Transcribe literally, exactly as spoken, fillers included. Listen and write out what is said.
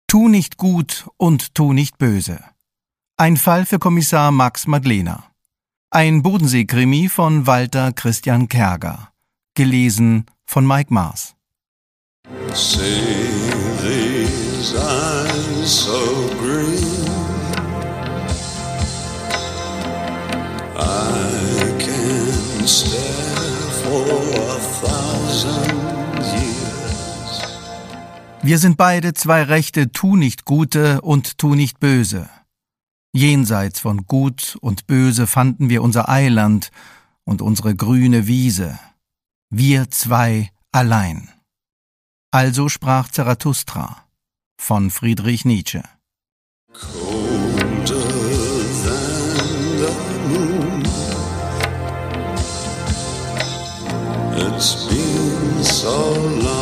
Tu nicht gut und tu nicht böse. Ein Fall für Kommissar Max Madlener. Ein Bodensee-Krimi von Walter Christian Kerger. Gelesen von Mike Maas. See these eyes so green, I can stare for a thousand years. Wir sind beide zwei rechte Tu nicht Gute und Tu nicht Böse. Jenseits von Gut und Böse fanden wir unser Eiland und unsere grüne Wiese. Wir zwei allein. Also sprach Zarathustra von Friedrich Nietzsche. Colder than the moon, it's been so long.